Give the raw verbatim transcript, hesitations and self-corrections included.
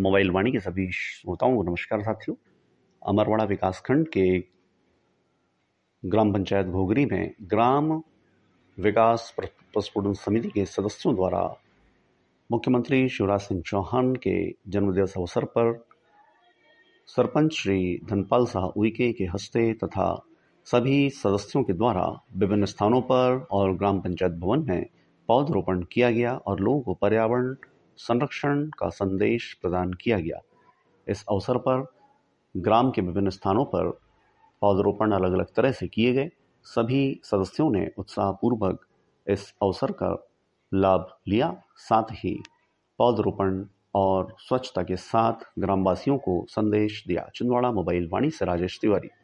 Mobile वाणी के सभी श्रोताओं को नमस्कार साथियों। अमरवाड़ा विकासखंड के ग्राम पंचायत घोगरी में ग्राम विकास प्रस्फुटन समिति के सदस्यों द्वारा मुख्यमंत्री शिवराज सिंह चौहान के जन्मदिवस अवसर पर सरपंच श्री धनपाल साह उइके के हस्ते तथा सभी सदस्यों के द्वारा विभिन्न स्थानों पर और ग्राम पंचायत भवन में पौधरोपण किया गया और लोगों को पर्यावरण संरक्षण का संदेश प्रदान किया गया। इस अवसर पर ग्राम के विभिन्न स्थानों पर पौधरोपण अलग अलग तरह से किए गए। सभी सदस्यों ने उत्साहपूर्वक इस अवसर का लाभ लिया, साथ ही पौधरोपण और स्वच्छता के साथ ग्रामवासियों को संदेश दिया। छिंदवाड़ा मोबाइल वाणी से राजेश तिवारी।